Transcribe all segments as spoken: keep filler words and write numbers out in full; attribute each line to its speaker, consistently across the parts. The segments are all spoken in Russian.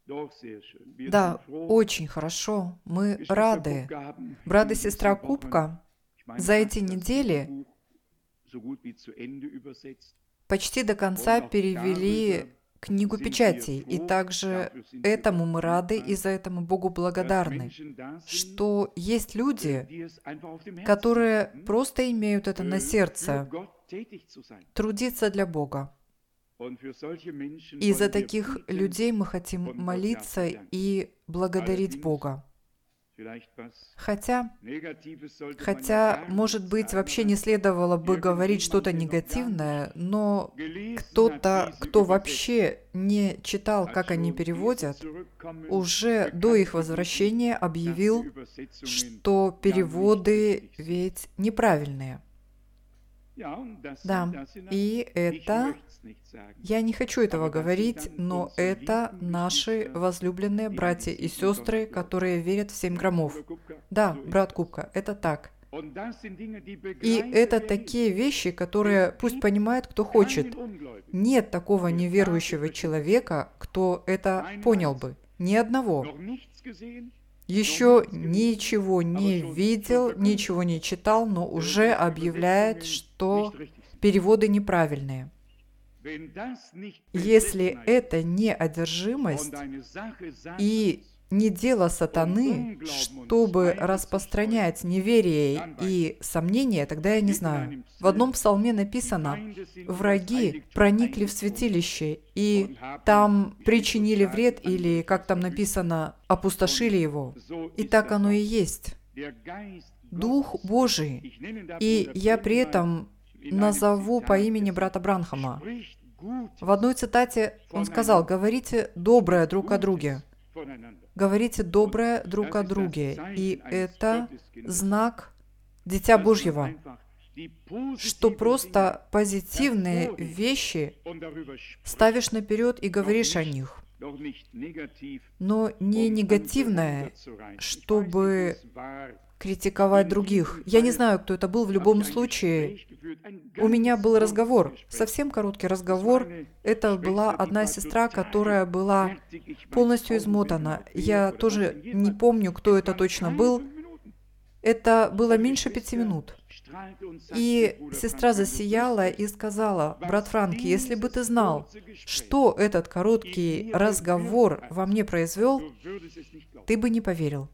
Speaker 1: Да, очень хорошо. Мы рады. Брат и сестра Кубка за эти недели почти до конца перевели книгу печатей. И также этому мы рады и за это мы Богу благодарны, что есть люди, которые просто имеют это на сердце, трудиться для Бога. И за таких людей мы хотим молиться и благодарить Бога. Хотя, хотя, может быть, вообще не следовало бы говорить что-то негативное, но кто-то, кто вообще не читал, как они переводят, уже до их возвращения объявил, что переводы ведь неправильные. Да, и это... Я не хочу этого говорить, но это наши возлюбленные братья и сестры, которые верят в семь громов. Да, брат Кубка, это так. И это такие вещи, которые пусть понимает, кто хочет. Нет такого неверующего человека, кто это понял бы. Ни одного. Еще ничего не видел, ничего не читал, но уже объявляет, что переводы неправильные. Если это не одержимость и не дело сатаны, чтобы распространять неверие и сомнения, тогда я не знаю. В одном псалме написано: «Враги проникли в святилище, и там причинили вред», или, как там написано, «опустошили его». И так оно и есть. Дух Божий, и я при этом назову по имени брата Бранхама. В одной цитате он сказал: «Говорите доброе друг о друге». Говорите доброе друг о друге. И это знак Дитя Божьего, что просто позитивные вещи ставишь наперед и говоришь о них. Но не негативное, чтобы критиковать других. Я не знаю, кто это был, в любом случае. У меня был разговор, совсем короткий разговор. Это была одна сестра, которая была полностью измотана. Я тоже не помню, кто это точно был. Это было меньше пяти минут. И сестра засияла и сказала: «Брат Франки, если бы ты знал, что этот короткий разговор во мне произвел, ты бы не поверил».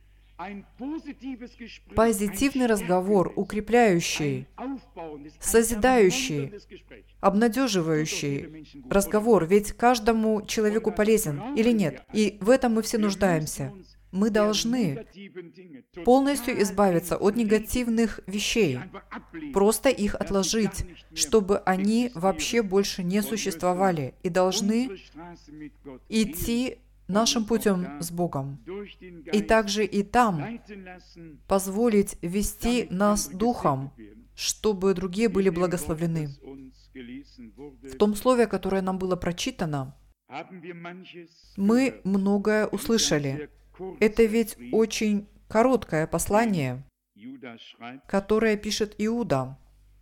Speaker 1: Позитивный разговор, укрепляющий, созидающий, обнадеживающий разговор, ведь каждому человеку полезен или нет? И в этом мы все нуждаемся. Мы должны полностью избавиться от негативных вещей, просто их отложить, чтобы они вообще больше не существовали, и должны идти нашим путем с Богом. И также и там позволить вести нас Духом, чтобы другие были благословлены. В том слове, которое нам было прочитано, мы многое услышали. Это ведь очень короткое послание, которое пишет Иуда.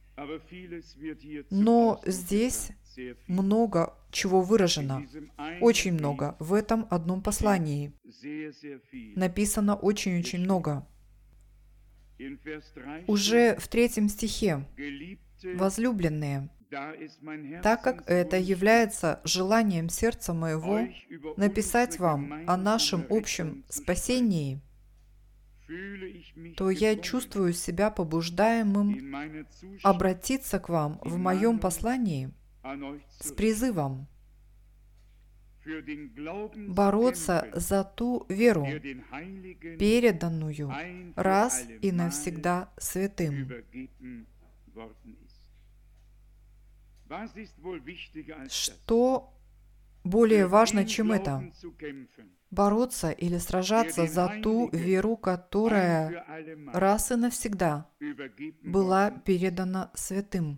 Speaker 1: Но здесь много чего выражено, очень много. В этом одном послании написано очень-очень много. Уже в третьем стихе: «Возлюбленные, так как это является желанием сердца моего написать вам о нашем общем спасении, то я чувствую себя побуждаемым обратиться к вам в моем послании с призывом бороться за ту веру, переданную раз и навсегда святым». Что более важно, чем это? Бороться или сражаться за ту веру, которая раз и навсегда была передана святым.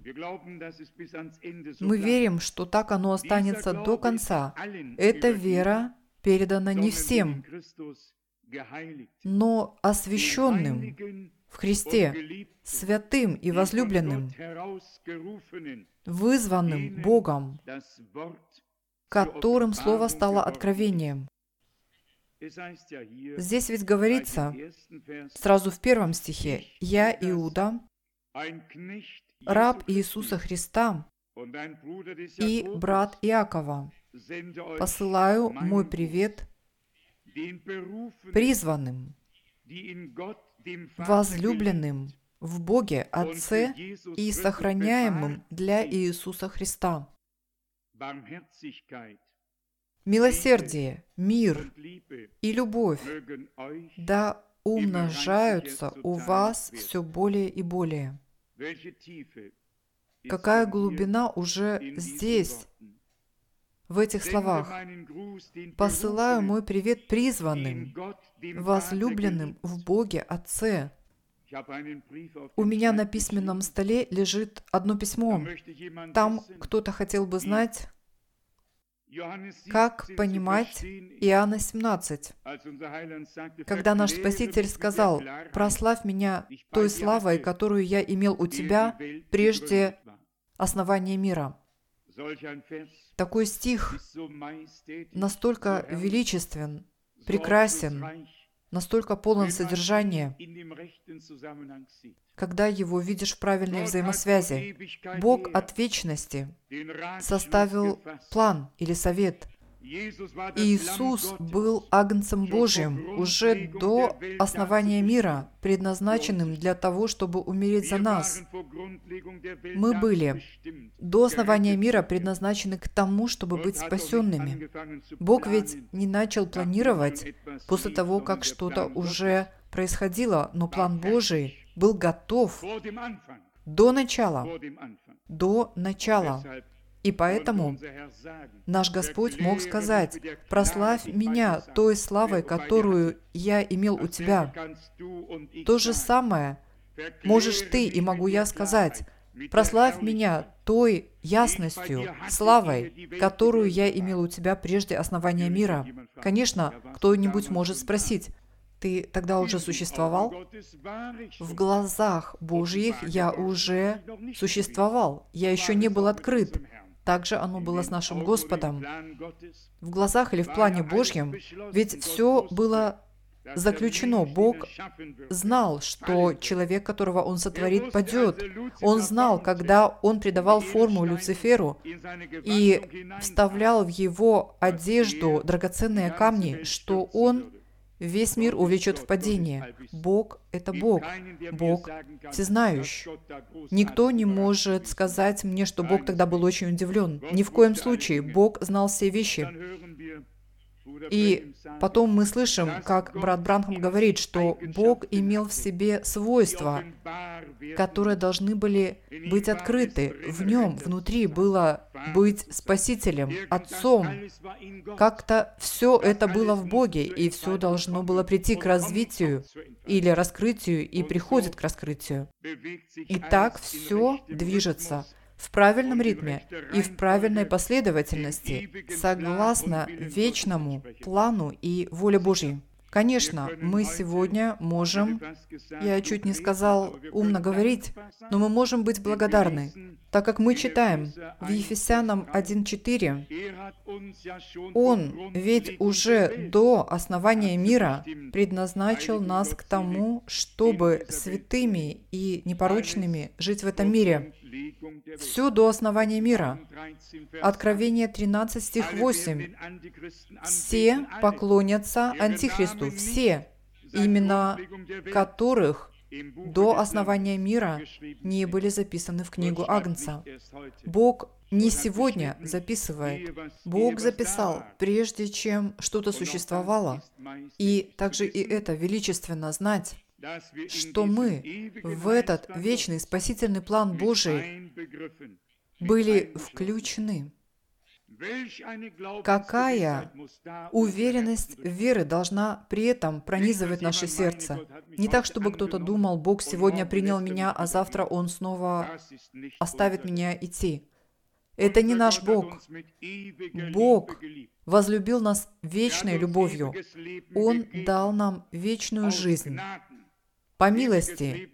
Speaker 1: Мы верим, что так оно останется до конца. Эта вера передана не всем, но освященным в Христе, святым и возлюбленным, вызванным Богом, которым Слово стало откровением. Здесь ведь говорится, сразу в первом стихе, «Я, Иуда, раб Иисуса Христа и брат Иакова, посылаю мой привет призванным, возлюбленным в Боге Отце и сохраняемым для Иисуса Христа. Милосердие, мир и любовь да умножаются у вас все более и более». Какая глубина уже здесь, в этих словах. «Посылаю мой привет призванным, возлюбленным в Боге Отце». У меня на письменном столе лежит одно письмо. Там кто-то хотел бы знать, как понимать Иоанна семнадцать, когда наш Спаситель сказал: «Прославь меня той славой, которую я имел у тебя прежде основания мира». Такой стих настолько величествен, прекрасен, настолько полон содержания, когда его видишь в правильной взаимосвязи. Бог от вечности составил план или совет. Иисус был Агнцем Божьим уже до основания мира, предназначенным для того, чтобы умереть за нас. Мы были до основания мира предназначены к тому, чтобы быть спасенными. Бог ведь не начал планировать после того, как что-то уже происходило, но план Божий был готов до начала. До начала. И поэтому наш Господь мог сказать: «Прославь меня той славой, которую я имел у тебя». То же самое можешь ты и могу я сказать: «Прославь меня той ясностью, славой, которую я имел у тебя прежде основания мира». Конечно, кто-нибудь может спросить: «Ты тогда уже существовал?» В глазах Божьих я уже существовал, я еще не был открыт. Так же оно было с нашим Господом. В глазах или в плане Божьем, ведь все было заключено. Бог знал, что человек, которого Он сотворит, падет. Он знал, когда Он придавал форму Люциферу и вставлял в его одежду драгоценные камни, что он весь мир увлечет в падение. Бог — это Бог. Бог всезнающий. Никто не может сказать мне, что Бог тогда был очень удивлен. Ни в коем случае. Бог знал все вещи. И потом мы слышим, как брат Бранхам говорит, что Бог имел в себе свойства, которые должны были быть открыты. В нем, внутри было быть Спасителем, Отцом. Как-то все это было в Боге, и все должно было прийти к развитию или раскрытию, и приходит к раскрытию. И так все движется в правильном ритме и в правильной последовательности, согласно вечному плану и воле Божьей. Конечно, мы сегодня можем, я чуть не сказал умно говорить, но мы можем быть благодарны, так как мы читаем в Ефесянам один четыре, «Он ведь уже до основания мира предназначил нас к тому, чтобы святыми и непорочными жить в этом мире». Все до основания мира. Откровение тринадцать, стих восемь. «Все поклонятся Антихристу, все, имена которых до основания мира не были записаны в книгу Агнца». Бог не сегодня записывает. Бог записал, прежде чем что-то существовало. И также и это величественно знать, что мы в этот вечный спасительный план Божий были включены. Какая уверенность веры должна при этом пронизывать наше сердце? Не так, чтобы кто-то думал: Бог сегодня принял меня, а завтра Он снова оставит меня идти. Это не наш Бог. Бог возлюбил нас вечной любовью. Он дал нам вечную жизнь. По милости.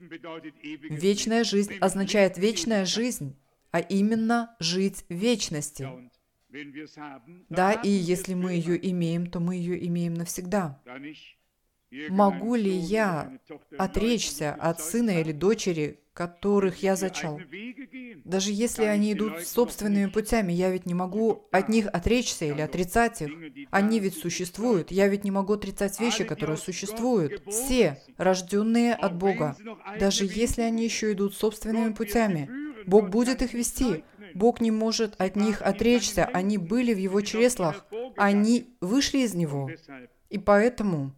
Speaker 1: Вечная жизнь означает вечная жизнь, а именно жить в вечности. Да, и если мы ее имеем, то мы ее имеем навсегда. Могу ли я отречься от сына или дочери, которых я зачал? Даже если они идут собственными путями, я ведь не могу от них отречься или отрицать их. Они ведь существуют. Я ведь не могу отрицать вещи, которые существуют. Все, рожденные от Бога, даже если они еще идут собственными путями, Бог будет их вести. Бог не может от них отречься. Они были в Его чреслах. Они вышли из Него. И поэтому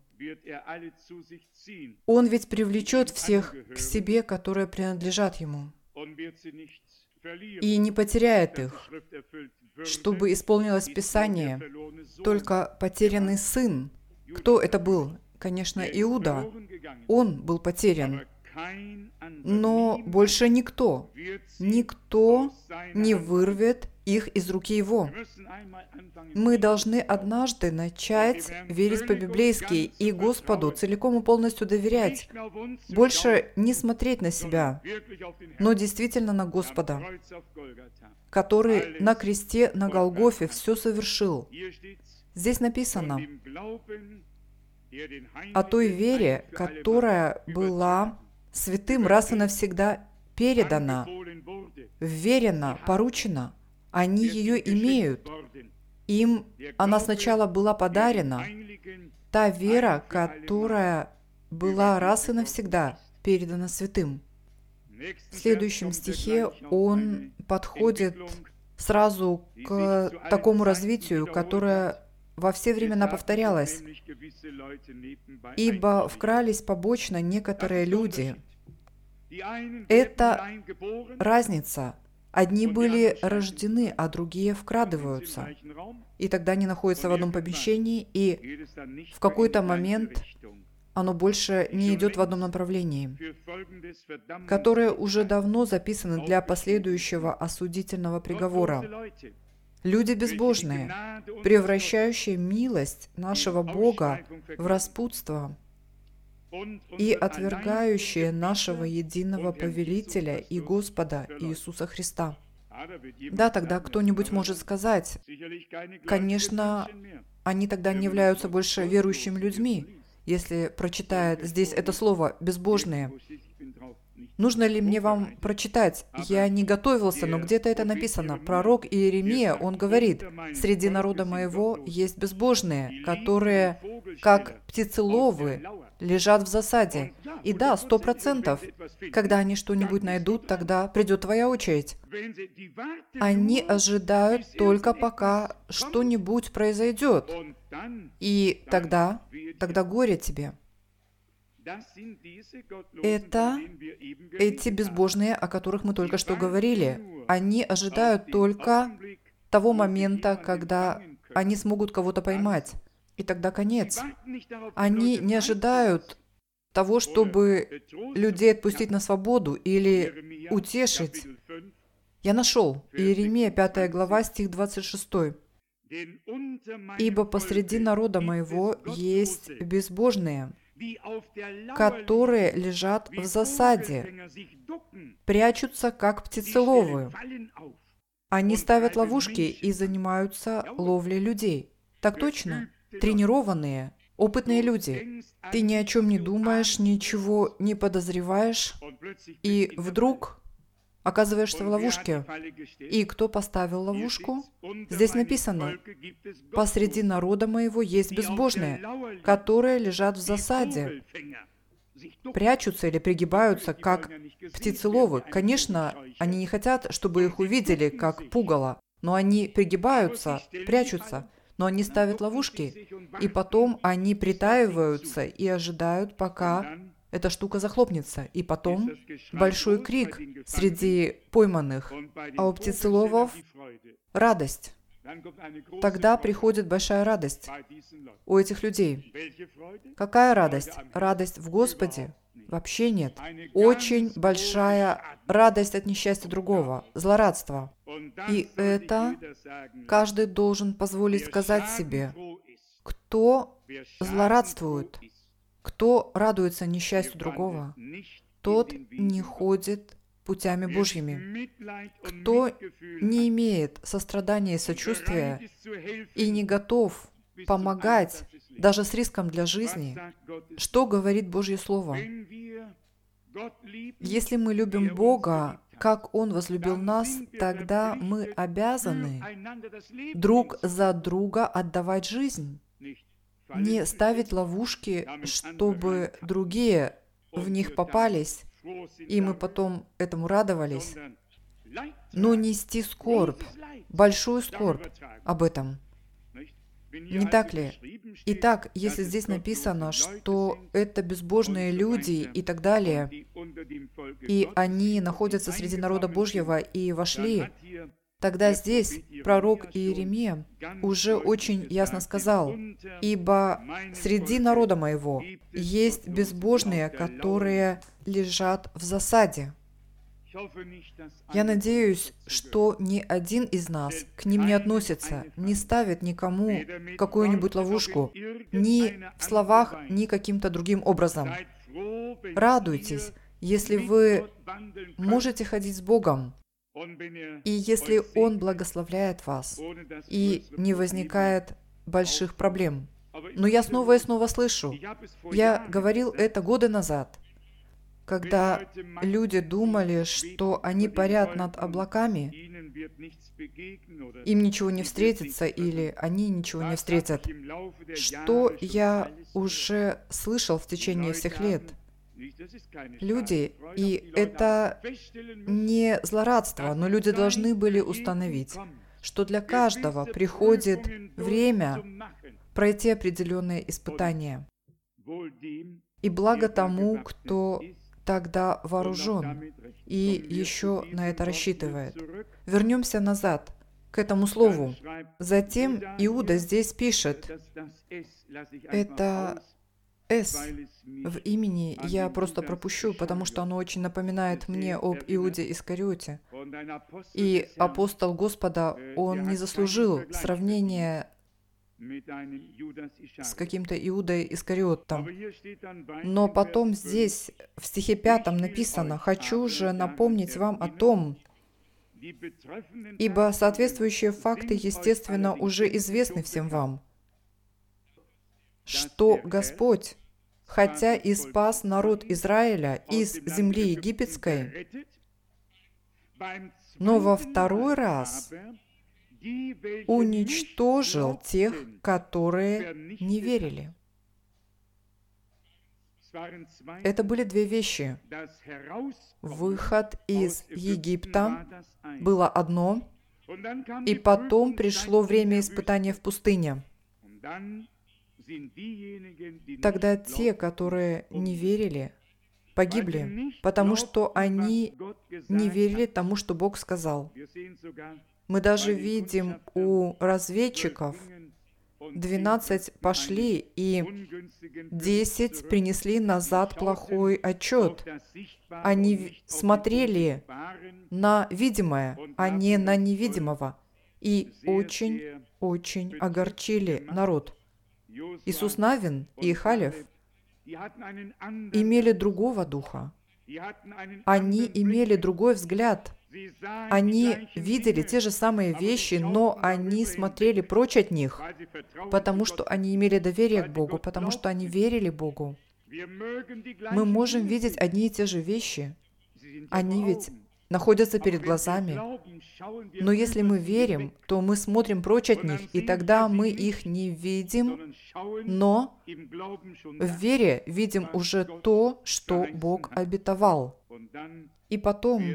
Speaker 1: Он ведь привлечет всех к себе, которые принадлежат Ему, и не потеряет их, чтобы исполнилось Писание. Только потерянный сын. Кто это был? Конечно, Иуда. Он был потерян. Но больше никто, никто не вырвет их из руки Его. Мы должны однажды начать верить по-библейски и Господу целиком и полностью доверять. Больше не смотреть на себя, но действительно на Господа, который на кресте на Голгофе все совершил. Здесь написано о той вере, которая была святым раз и навсегда передана, вверена, поручена. Они ее имеют. Им она сначала была подарена. Та вера, которая была раз и навсегда передана святым. В следующем стихе он подходит сразу к такому развитию, которое во все времена повторялось. «Ибо вкрались побочно некоторые люди». Это разница. Одни были рождены, а другие вкрадываются. И тогда они находятся в одном помещении, и в какой-то момент оно больше не идет в одном направлении, которое уже давно записано для последующего осудительного приговора. Люди безбожные, превращающие милость нашего Бога в распутство и отвергающие нашего единого повелителя и Господа Иисуса Христа. Да, тогда кто-нибудь может сказать, конечно, они тогда не являются больше верующими людьми, если прочитает здесь это слово «безбожные». Нужно ли мне вам прочитать? Я не готовился, но где-то это написано. Пророк Иеремия, он говорит, «Среди народа моего есть безбожные, которые, как птицеловы, лежат в засаде». И да, сто процентов. Когда они что-нибудь найдут, тогда придет твоя очередь. Они ожидают только пока что-нибудь произойдет. И тогда, тогда горе тебе. Это эти безбожные, о которых мы только что говорили. Они ожидают только того момента, когда они смогут кого-то поймать. И тогда конец. Они не ожидают того, чтобы людей отпустить на свободу или утешить. Я нашел. Иеремия, пятая глава, стих двадцать шестой. «Ибо посреди народа моего есть безбожные, которые лежат в засаде, прячутся, как птицеловы. Они ставят ловушки и занимаются ловлей людей». Так точно? Тренированные, опытные люди. Ты ни о чем не думаешь, ничего не подозреваешь, и вдруг оказываешься в ловушке. И кто поставил ловушку? Здесь написано, «Посреди народа моего есть безбожные, которые лежат в засаде, прячутся или пригибаются, как птицеловы». Конечно, они не хотят, чтобы их увидели, как пугало, но они пригибаются, прячутся, но они ставят ловушки, и потом они притаиваются и ожидают, пока эта штука захлопнется, и потом большой крик среди пойманных, а у птицеловов радость. Тогда приходит большая радость у этих людей. Какая радость? Радость в Господе? Вообще нет. Очень большая радость от несчастья другого, злорадство. И это каждый должен позволить сказать себе, кто злорадствует, кто радуется несчастью другого, тот не ходит путями Божьими. Кто не имеет сострадания и сочувствия и не готов помогать даже с риском для жизни, что говорит Божье Слово? Если мы любим Бога, как Он возлюбил нас, тогда мы обязаны друг за друга отдавать жизнь, не ставить ловушки, чтобы другие в них попались, и мы потом этому радовались, но нести скорбь, большую скорбь об этом. Не так ли? Итак, если здесь написано, что это безбожные люди и так далее, и они находятся среди народа Божьего и вошли, тогда здесь пророк Иеремия уже очень ясно сказал: «Ибо среди народа моего есть безбожные, которые лежат в засаде». Я надеюсь, что ни один из нас к ним не относится, не ставит никому какую-нибудь ловушку, ни в словах, ни каким-то другим образом. Радуйтесь, если вы можете ходить с Богом, и если Он благословляет вас, и не возникает больших проблем. Но я снова и снова слышу, я говорил это годы назад, когда люди думали, что они парят над облаками, им ничего не встретится или они ничего не встретят. Что я уже слышал в течение всех лет. Люди, и это не злорадство, но люди должны были установить, что для каждого приходит время пройти определенные испытания. И благо тому, кто тогда вооружен и еще на это рассчитывает. Вернемся назад к этому слову. Затем Иуда здесь пишет, это «с» в имени я просто пропущу, потому что оно очень напоминает мне об Иуде Искариоте. И апостол Господа, он не заслужил сравнения с каким-то Иудой Искариотом. Но потом здесь, в стихе пятом написано: «Хочу же напомнить вам о том, ибо соответствующие факты, естественно, уже известны всем вам, что Господь, хотя и спас народ Израиля из земли египетской, но во второй раз уничтожил тех, которые не верили». Это были две вещи. Выход из Египта было одно, и потом пришло время испытания в пустыне. Тогда те, которые не верили, погибли, потому что они не верили тому, что Бог сказал. Мы даже видим у разведчиков, двенадцать пошли, и десять принесли назад плохой отчет. Они смотрели на видимое, а не на невидимого, и очень-очень огорчили народ. Иисус Навин и Халев имели другого духа. Они имели другой взгляд. Они видели те же самые вещи, но они смотрели прочь от них, потому что они имели доверие к Богу, потому что они верили Богу. Мы можем видеть одни и те же вещи. Они ведь находятся перед глазами. Но если мы верим, то мы смотрим прочь от них, и тогда мы их не видим, но в вере видим уже то, что Бог обетовал. И потом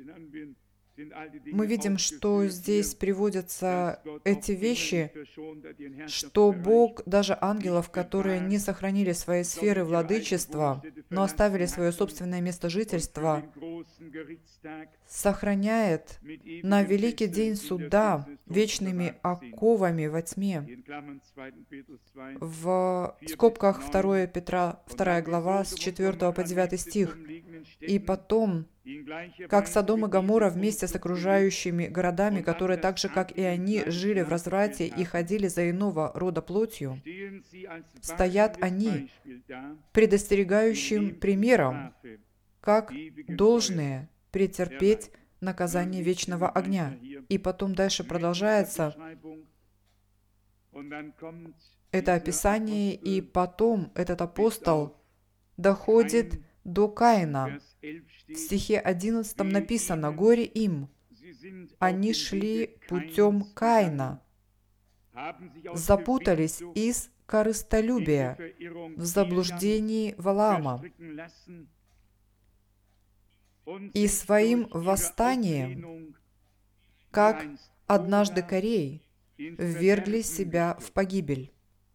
Speaker 1: мы видим, что здесь приводятся эти вещи, что Бог даже ангелов, которые не сохранили свои сферы владычества, но оставили свое собственное место жительства, сохраняет на великий день суда вечными оковами во тьме. В скобках второе Петра, вторая глава, с четвёртого по девятый стих. И потом, как Содом и Гоморра вместе с окружающими городами, которые так же, как и они, жили в разврате и ходили за иного рода плотью, стоят они предостерегающим примером, как должные претерпеть наказание вечного огня. И потом дальше продолжается это описание, и потом этот апостол доходит до Каина. В стихе одиннадцатом написано: «Горе им, они шли путем Каина, запутались из корыстолюбия в заблуждении Валаама, и своим восстанием, как однажды Корей, ввергли себя в погибель».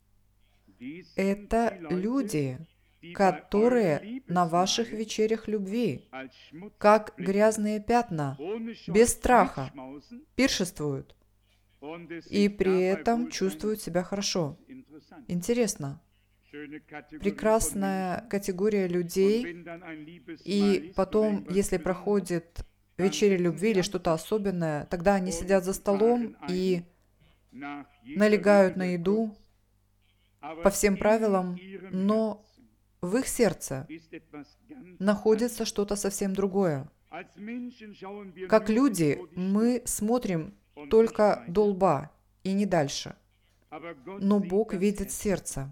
Speaker 1: Это люди, которые на ваших вечерях любви, как грязные пятна, без страха, пиршествуют и при этом чувствуют себя хорошо. Интересно. Прекрасная категория людей, и потом, если проходит вечеря любви или что-то особенное, тогда они сидят за столом и налегают на еду по всем правилам, но в их сердце находится что-то совсем другое. Как люди мы смотрим только до лба и не дальше, но Бог видит сердце.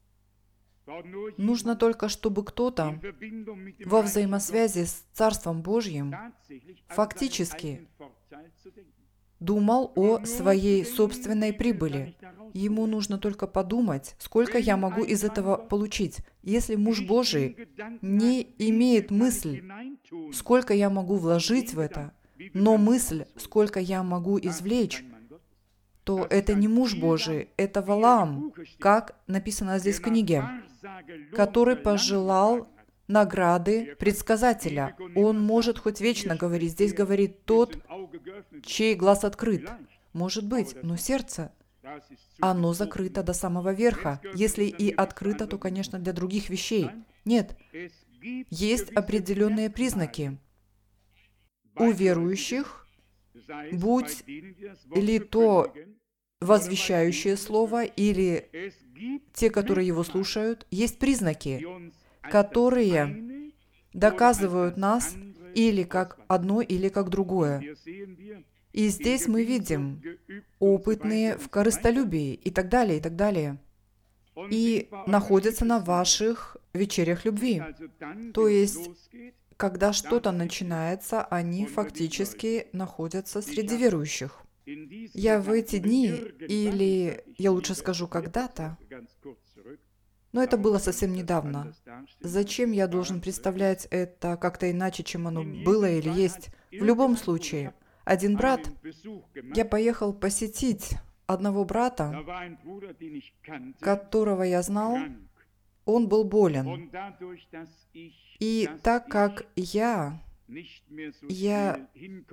Speaker 1: Нужно только, чтобы кто-то во взаимосвязи с Царством Божьим фактически думал о своей собственной прибыли. Ему нужно только подумать, сколько я могу из этого получить. Если муж Божий не имеет мысль, сколько я могу вложить в это, но мысль, сколько я могу извлечь, то это не муж Божий, это Валаам, как написано здесь в книге, который пожелал награды предсказателя. Он может хоть вечно говорить. Здесь говорит тот, чей глаз открыт. Может быть, но сердце, оно закрыто до самого верха. Если и открыто, то, конечно, для других вещей. Нет, есть определенные признаки. У верующих, будь ли то возвещающее слово, или те, которые его слушают, есть признаки, которые доказывают нас или как одно, или как другое. И здесь мы видим опытные в корыстолюбии и так далее, и так далее. И находятся на ваших вечерях любви. То есть, когда что-то начинается, они фактически находятся среди верующих. Я в эти дни, или я лучше скажу когда-то, но это было совсем недавно. Зачем я должен представлять это как-то иначе, чем оно было или есть? В любом случае, один брат, я поехал посетить одного брата, которого я знал, он был болен. И так как я, я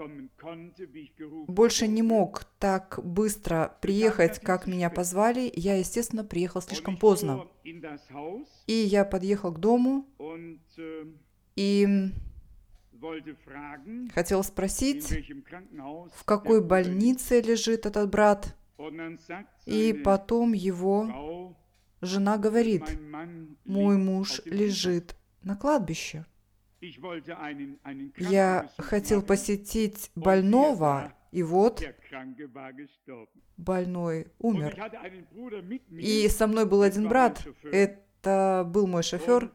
Speaker 1: больше не мог так быстро приехать, как меня позвали, я, естественно, приехал слишком поздно. И я подъехал к дому и хотел спросить, в какой больнице лежит этот брат. И потом его жена говорит: «Мой муж лежит на кладбище». Я хотел посетить больного, и вот больной умер. И со мной был один брат, это был мой шофер,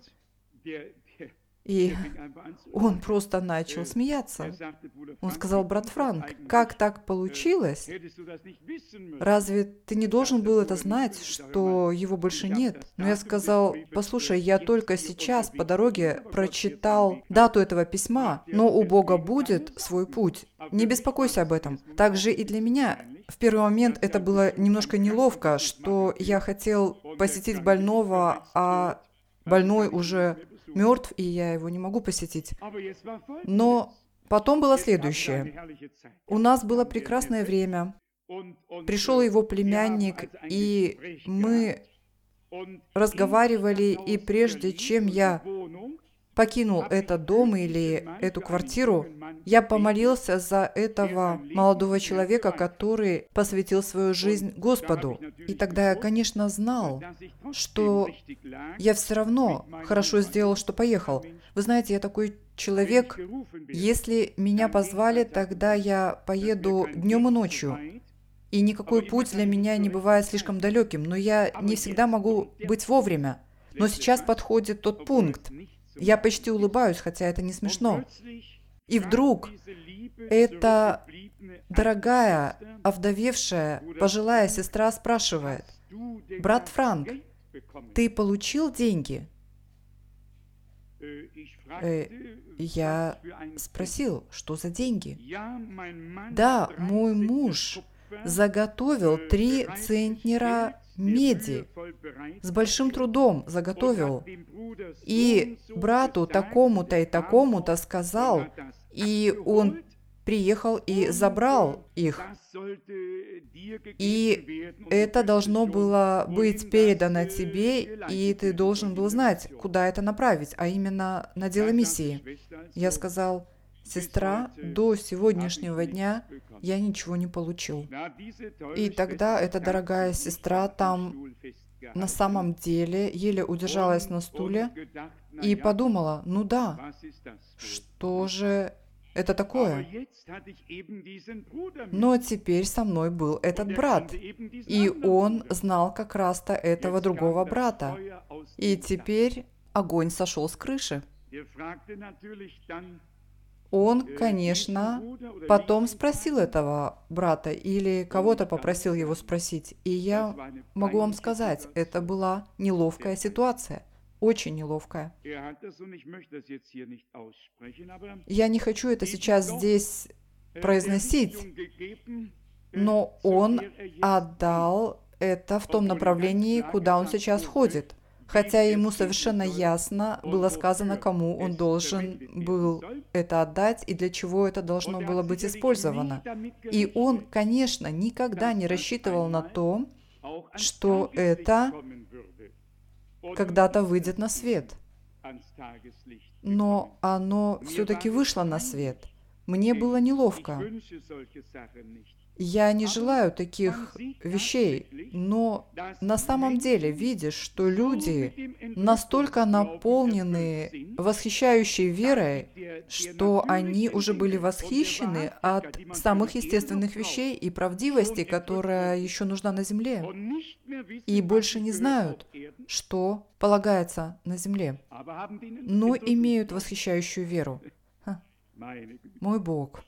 Speaker 1: и он просто начал смеяться. Он сказал: «Брат Франк, как так получилось? Разве ты не должен был это знать, что его больше нет?» Но я сказал: «Послушай, я только сейчас по дороге прочитал дату этого письма, но у Бога будет свой путь. Не беспокойся об этом». Также и для меня в первый момент это было немножко неловко, что я хотел посетить больного, а больной уже мертв, и я его не могу посетить. Но потом было следующее. У нас было прекрасное время. Пришел его племянник, и мы разговаривали, и прежде чем я покинул этот дом или эту квартиру, я помолился за этого молодого человека, который посвятил свою жизнь Господу. И тогда я, конечно, знал, что я все равно хорошо сделал, что поехал. Вы знаете, я такой человек, если меня позвали, тогда я поеду днем и ночью. И никакой путь для меня не бывает слишком далеким, но я не всегда могу быть вовремя. Но сейчас подходит тот пункт. Я почти улыбаюсь, хотя это не смешно. И вдруг эта дорогая, овдовевшая, пожилая сестра спрашивает: «Брат Франк, ты получил деньги?» Э, я спросил, что за деньги? Да, мой муж заготовил три центнера меди. С большим трудом заготовил. И брату такому-то и такому-то сказал, и он приехал и забрал их. И это должно было быть передано тебе, и ты должен был знать, куда это направить, а именно на дело миссии. Я сказал: «Сестра, до сегодняшнего дня я ничего не получил». И тогда эта дорогая сестра там на самом деле еле удержалась на стуле и подумала: ну да, что же это такое? Но теперь со мной был этот брат, и он знал как раз-то этого другого брата. И теперь огонь сошел с крыши. Он, конечно, потом спросил этого брата или кого-то попросил его спросить. И я могу вам сказать, это была неловкая ситуация. Очень неловкая. Я не хочу это сейчас здесь произносить, но он отдал это в том направлении, куда он сейчас ходит. Хотя ему совершенно ясно было сказано, кому он должен был это отдать и для чего это должно было быть использовано. И он, конечно, никогда не рассчитывал на то, что это когда-то выйдет на свет. Но оно все-таки вышло на свет. Мне было неловко. Я не желаю таких вещей, но на самом деле видишь, что люди настолько наполнены восхищающей верой, что они уже были восхищены от самых естественных вещей и правдивости, которая еще нужна на земле, и больше не знают, что полагается на земле, но имеют восхищающую веру. Ха. Мой Бог.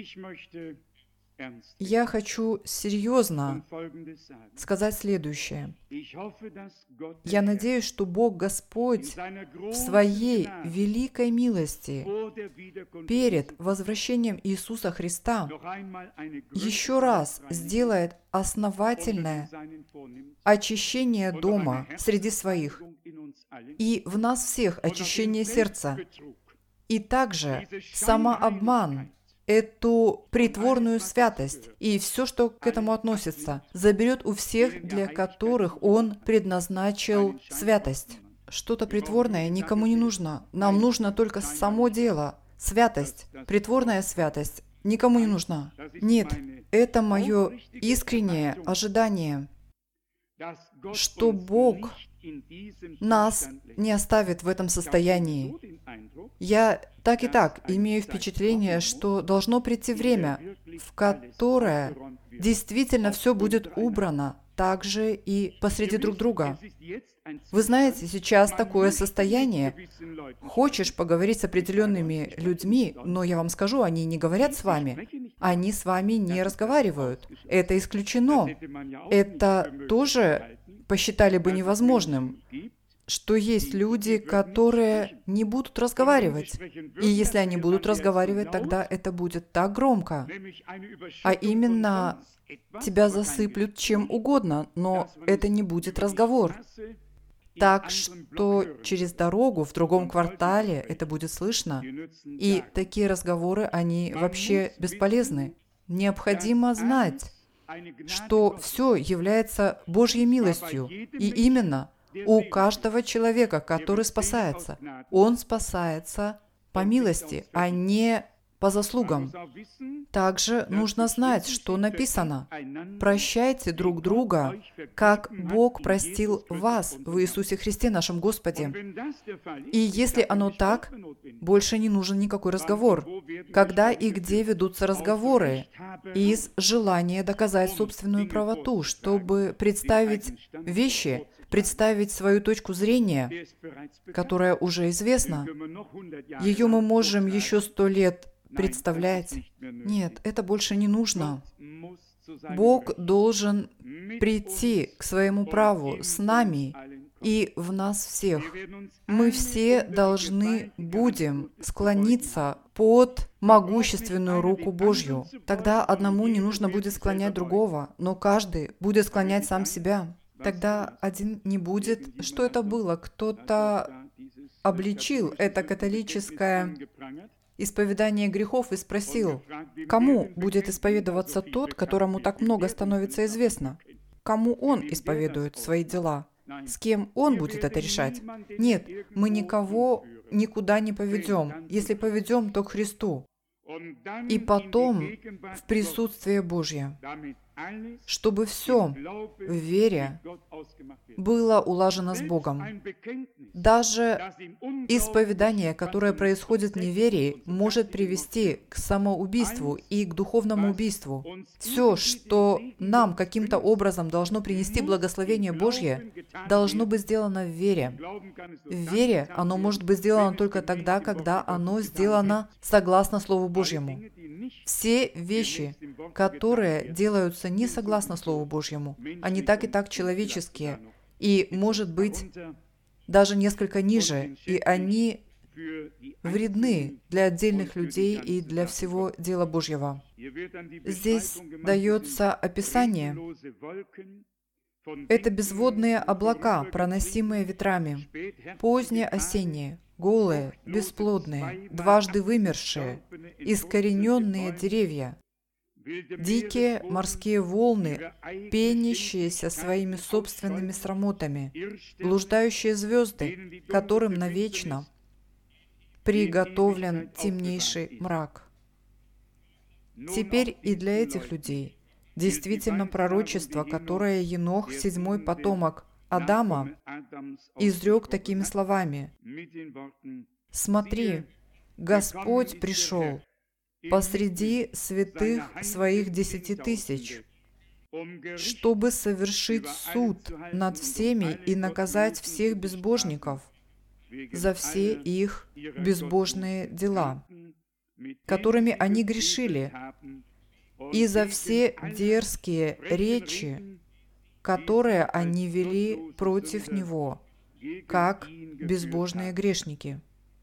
Speaker 1: Я хочу серьезно сказать следующее. Я надеюсь, что Бог Господь в Своей великой милости перед возвращением Иисуса Христа еще раз сделает основательное очищение дома среди своих и в нас всех очищение сердца, и также самообман, эту притворную святость и все, что к этому относится, заберет у всех, для которых Он предназначил святость. Что-то притворное никому не нужно. Нам нужно только само дело. Святость, притворная святость никому не нужна. Нет, это мое искреннее ожидание, что Бог нас не оставит в этом состоянии. Я так и так имею впечатление, что должно прийти время, в которое действительно все будет убрано, также и посреди друг друга. Вы знаете, сейчас такое состояние. Хочешь поговорить с определенными людьми, но я вам скажу, они не говорят с вами. Они с вами не разговаривают. Это исключено. Это тоже посчитали бы невозможным, что есть люди, которые не будут разговаривать. И если они будут разговаривать, тогда это будет так громко. А именно, тебя засыплют чем угодно, но это не будет разговор. Так что через дорогу в другом квартале это будет слышно. И такие разговоры, они вообще бесполезны. Необходимо знать, что все является Божьей милостью. И именно у каждого человека, который спасается. Он спасается по милости, а не по заслугам. Также нужно знать, что написано: «Прощайте друг друга, как Бог простил вас в Иисусе Христе, нашем Господе». И если оно так, больше не нужен никакой разговор. Когда и где ведутся разговоры? Из желания доказать собственную правоту, чтобы представить вещи, представить свою точку зрения, которая уже известна. Ее мы можем еще сто лет представлять. Нет, это больше не нужно. Бог должен прийти к своему праву с нами и в нас всех. Мы все должны будем склониться под могущественную руку Божью. Тогда одному не нужно будет склонять другого, но каждый будет склонять сам себя. Тогда один не будет. Что это было? Кто-то обличил это католическое исповедание грехов и спросил: кому будет исповедоваться тот, которому так много становится известно? Кому он исповедует свои дела? С кем он будет это решать? Нет, мы никого никуда не поведем. Если поведем, то к Христу. И потом в присутствие Божье, чтобы все в вере было улажено с Богом. Даже исповедание, которое происходит в неверии, может привести к самоубийству и к духовному убийству. Все, что нам каким-то образом должно принести благословение Божье, должно быть сделано в вере. В вере оно может быть сделано только тогда, когда оно сделано согласно Слову Божьему. Все вещи, которые делаются не согласно Слову Божьему, они так и так человеческие, и, может быть, даже несколько ниже, и они вредны для отдельных людей и для всего дела Божьего. Здесь дается описание. Это безводные облака, проносимые ветрами, поздние осенние, голые, бесплодные, дважды вымершие, искорененные деревья, дикие морские волны, пенящиеся своими собственными срамотами, блуждающие звезды, которым навечно приготовлен темнейший мрак. Теперь и для этих людей действительно пророчество, которое Енох, седьмой потомок Адама, изрек такими словами: «Смотри, Господь пришел посреди святых своих десяти тысяч, чтобы совершить суд над всеми и наказать всех безбожников за все их безбожные дела, которыми они грешили, и за все дерзкие речи, которые они вели против Него, как безбожные грешники».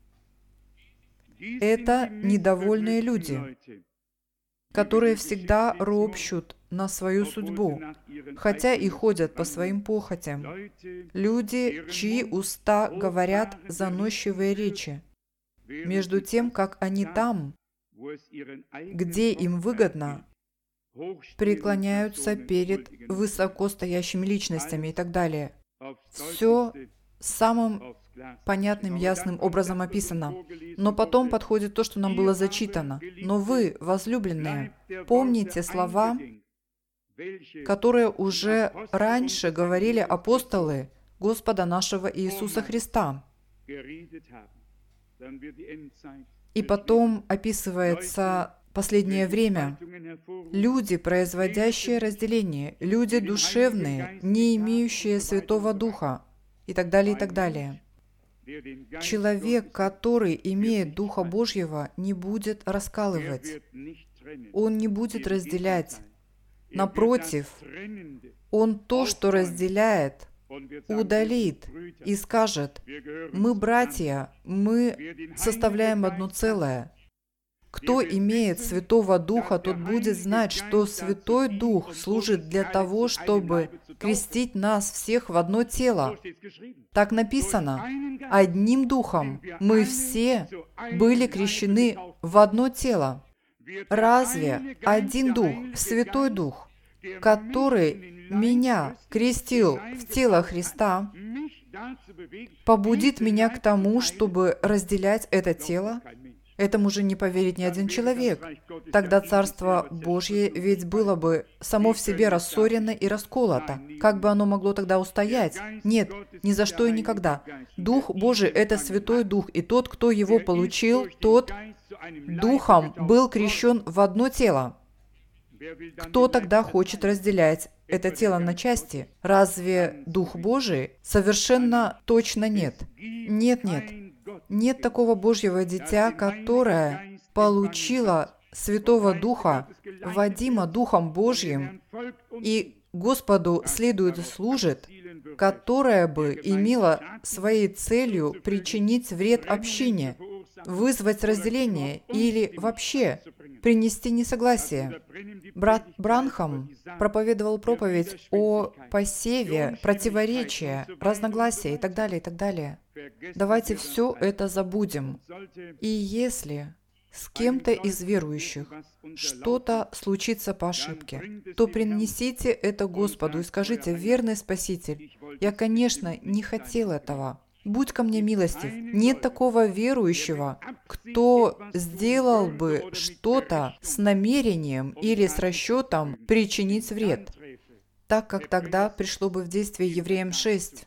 Speaker 1: Это недовольные люди, которые всегда ропщут на свою судьбу, хотя и ходят по своим похотям. Люди, чьи уста говорят заносчивые речи, между тем, как они там, где им выгодно, преклоняются перед высокостоящими личностями и так далее. Все самым понятным, ясным образом описано. Но потом подходит то, что нам было зачитано. «Но вы, возлюбленные, помните слова, которые уже раньше говорили апостолы Господа нашего Иисуса Христа». И потом описывается последнее время. Люди, производящие разделение, люди душевные, не имеющие Святого Духа, и так далее, и так далее. Человек, который имеет Духа Божьего, не будет раскалывать. Он не будет разделять. Напротив, он то, что разделяет, удалит и скажет: «Мы братья, мы составляем одно целое». Кто имеет Святого Духа, тот будет знать, что Святой Дух служит для того, чтобы крестить нас всех в одно тело. Так написано: «Одним Духом мы все были крещены в одно тело». Разве один Дух, Святой Дух, который меня крестил в тело Христа, побудит меня к тому, чтобы разделять это тело? Этому же не поверит ни один человек. Тогда Царство Божье ведь было бы само в себе рассорено и расколото. Как бы оно могло тогда устоять? Нет, ни за что и никогда. Дух Божий – это Святой Дух, и тот, кто его получил, тот Духом был крещен в одно тело. Кто тогда хочет разделять это тело на части? Разве Дух Божий? Совершенно точно нет. Нет, нет. Нет такого Божьего дитя, которое получило Святого Духа, водимо Духом Божьим, и Господу следует и служит, которое бы имело своей целью причинить вред общине, вызвать разделение или вообще принести несогласие. Брат Бранхам проповедовал проповедь о посеве, противоречия, разногласия и так далее, и так далее. Давайте все это забудем. И если с кем-то из верующих что-то случится по ошибке, то принесите это Господу и скажите: «Верный Спаситель, я, конечно, не хотел этого. Будь ко мне милостив». Нет такого верующего, кто сделал бы что-то с намерением или с расчетом причинить вред, так как тогда пришло бы в действие Евреям шесть.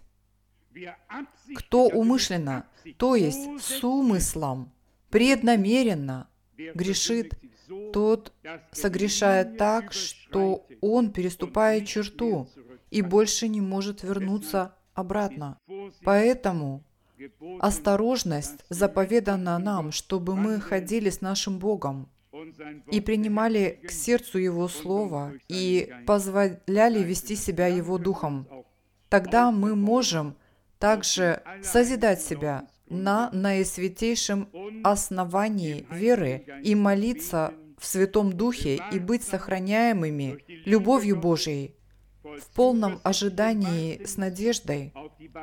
Speaker 1: Кто умышленно, то есть с умыслом, преднамеренно грешит, тот согрешает так, что он переступает черту и больше не может вернуться обратно. Поэтому осторожность заповедана нам, чтобы мы ходили с нашим Богом и принимали к сердцу Его Слово и позволяли вести себя Его Духом. Тогда мы можем также созидать себя на наисвятейшем основании веры и молиться в Святом Духе и быть сохраняемыми любовью Божией в полном ожидании с надеждой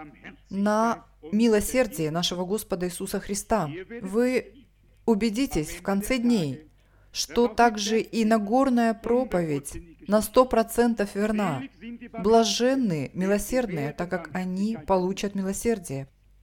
Speaker 1: на милосердие нашего Господа Иисуса Христа. Вы убедитесь в конце дней, что также и Нагорная проповедь на сто процентов верна. Блаженны милосердные, так как они получат милосердие.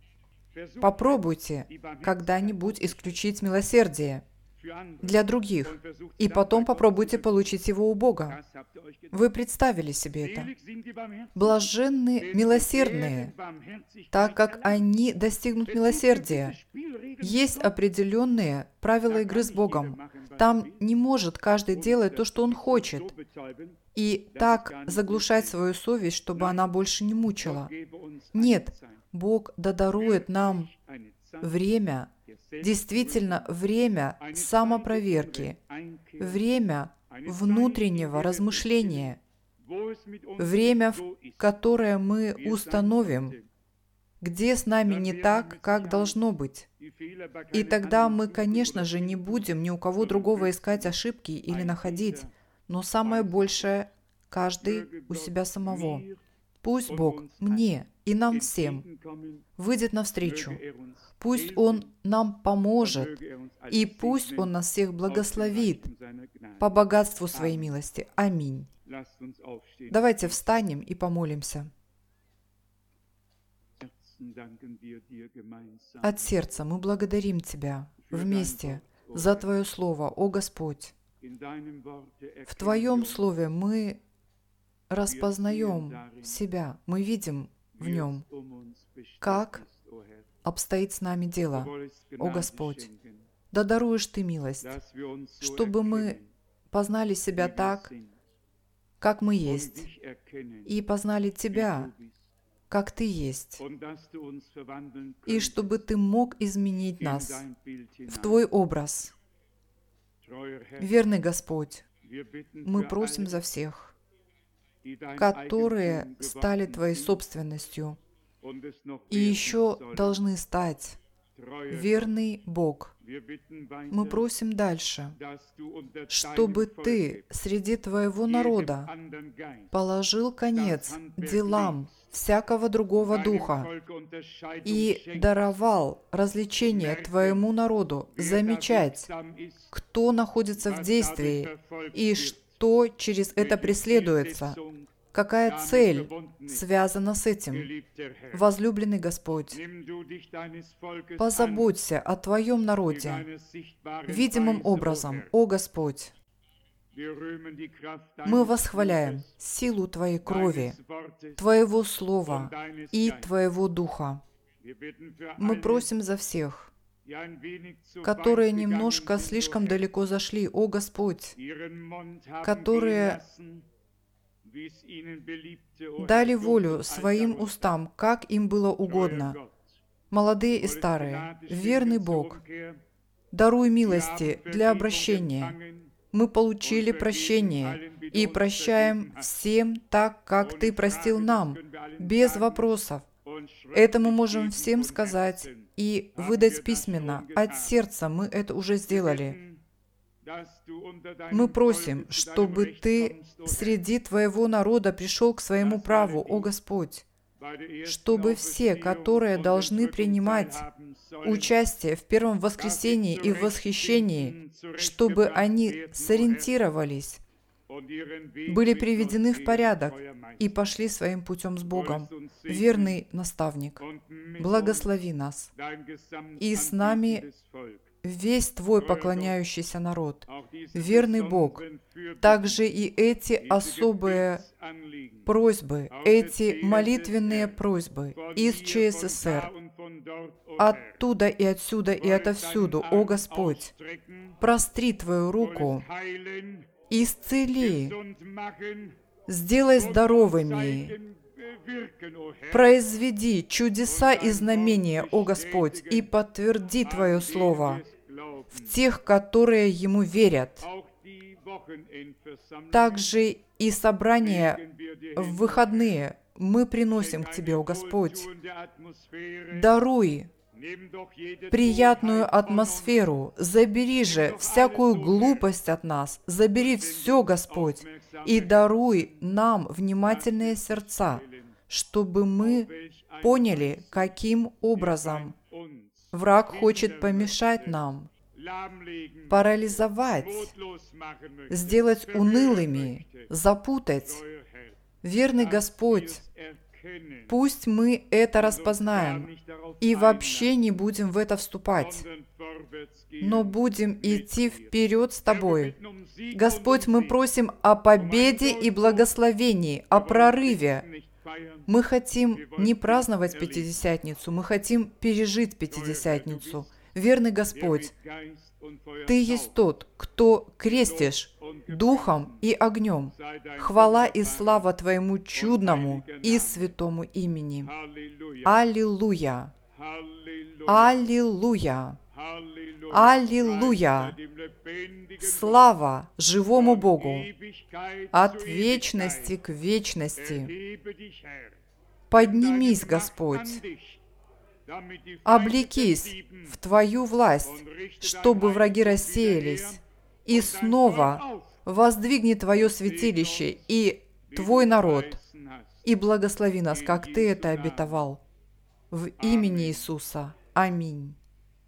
Speaker 1: Попробуйте когда-нибудь исключить милосердие для других, и потом попробуйте получить его у Бога. Вы представили себе это? Блаженны милосердные, так как они достигнут милосердия. Есть определенные правила игры с Богом. Там не может каждый делать то, что он хочет, и так заглушать свою совесть, чтобы она больше не мучила. Нет, Бог додарует нам время, действительно время самопроверки, время внутреннего размышления, время, в которое мы установим, где с нами не так, как должно быть. И тогда мы, конечно же, не будем ни у кого другого искать ошибки или находить, но самое большее – каждый у себя самого. Пусть Бог мне и нам всем выйдет навстречу. Пусть Он нам поможет, и пусть Он нас всех благословит по богатству Своей милости. Аминь. Давайте встанем и помолимся. От сердца мы благодарим Тебя вместе за Твое Слово, о Господь. В Твоем Слове мы распознаем себя, мы видим в нем, как обстоит с нами дело, о Господь. Да даруешь Ты милость, чтобы мы познали себя так, как мы есть, и познали Тебя, как Ты есть, и чтобы Ты мог изменить нас в Твой образ. Верный Господь, мы просим за всех, которые стали Твоей собственностью и еще должны стать. Верный Бог, мы просим дальше, чтобы Ты среди Твоего народа положил конец делам всякого другого духа и даровал развлечение Твоему народу замечать, кто находится в действии и что через это преследуется, Какая цель связана с этим? Возлюбленный Господь, позаботься о Твоем народе видимым образом, о Господь. Мы восхваляем силу Твоей крови, Твоего Слова и Твоего Духа. Мы просим за всех, которые немножко слишком далеко зашли, о Господь, которые дали волю своим устам, как им было угодно. Молодые и старые, верный Бог, даруй милости для обращения. Мы получили прощение и прощаем всем так, как Ты простил нам, без вопросов. Это мы можем всем сказать и выдать письменно. От сердца мы это уже сделали. Мы просим, чтобы Ты среди Твоего народа пришел к своему праву, о Господь, чтобы все, которые должны принимать участие в первом воскресении и в восхищении, чтобы они сориентировались, были приведены в порядок и пошли своим путем с Богом. Верный наставник, благослови нас, и с нами весь Твой поклоняющийся народ, верный Бог, также и эти особые просьбы, эти молитвенные просьбы из ЧССР, оттуда и отсюда и отовсюду, о Господь, простри Твою руку, исцели, сделай здоровыми, произведи чудеса и знамения, о Господь, и подтверди Твое Слово в тех, которые Ему верят. Также и собрания в выходные мы приносим к Тебе, о Господь. Даруй приятную атмосферу, забери же всякую глупость от нас, забери все, Господь, и даруй нам внимательные сердца, чтобы мы поняли, каким образом враг хочет помешать нам, парализовать, сделать унылыми, запутать. Верный Господь, пусть мы это распознаем и вообще не будем в это вступать, но будем идти вперед с Тобой. Господь, мы просим о победе и благословении, о прорыве. Мы хотим не праздновать Пятидесятницу, мы хотим пережить Пятидесятницу. Верный Господь, Ты есть тот, кто крестишь духом и огнем. Хвала и слава Твоему чудному и святому имени. Аллилуйя! Аллилуйя! Аллилуйя! Слава живому Богу! От вечности к вечности. Поднимись, Господь! Облекись в Твою власть, чтобы враги рассеялись, и снова воздвигни Твое святилище и Твой народ, и благослови нас, как Ты это обетовал. В имени Иисуса. Аминь.